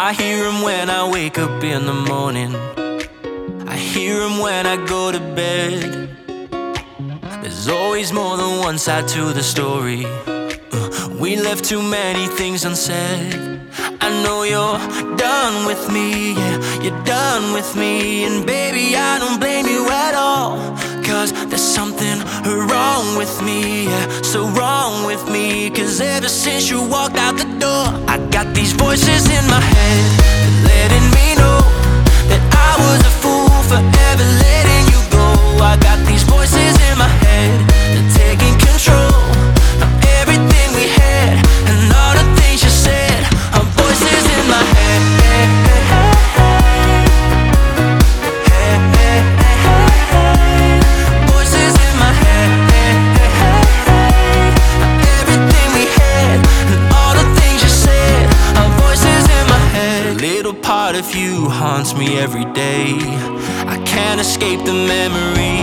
I hear him when I wake up in the morning. I hear him when I go to bed. There's always more than one side to the story. We left too many things unsaid. I know you're done with me, yeah, you're done with me. And baby, I don't blame you at all, 'cause there's something wrong with me, yeah, so wrong with me. 'Cause ever since you walked out the door, I got these voices in my head letting me know that I was a fool for ever letting you go. I got these voices in my head, they're taking control of everything we had and all the things you said. Voices in my head, voices in my head, everything we had and all the things you said. Voices in my head. A little part of you haunts me every day. I can't escape the memory